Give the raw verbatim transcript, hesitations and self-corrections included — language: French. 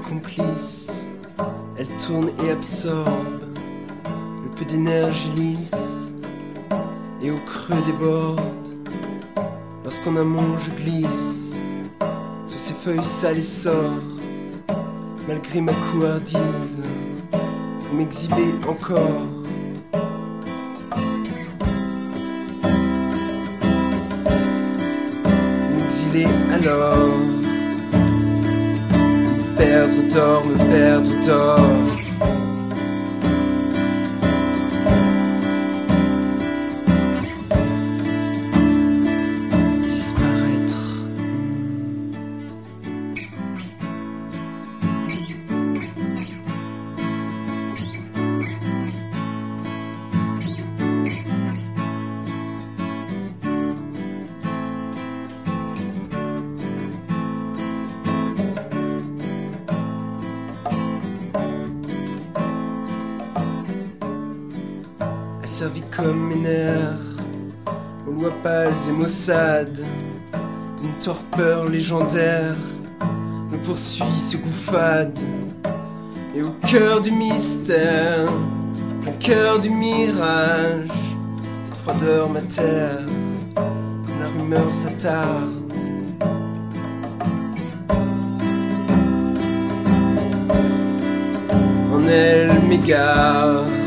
complice. Elle tourne et absorbe le peu d'énergie lisse, et au creux déborde lorsqu'en amont je glisse sur ces feuilles sales et sort, malgré ma couardise, pour m'exhiber encore. M'exiler alors, me perdre d'or, me perdre d'or. Asservi comme mes nerfs aux lois pâles et maussades d'une torpeur légendaire, me poursuit ce goût fade. Et au cœur du mystère, plein cœur du mirage, cette froideur m'atterre, comme la rumeur s'attarde. En elle m'égare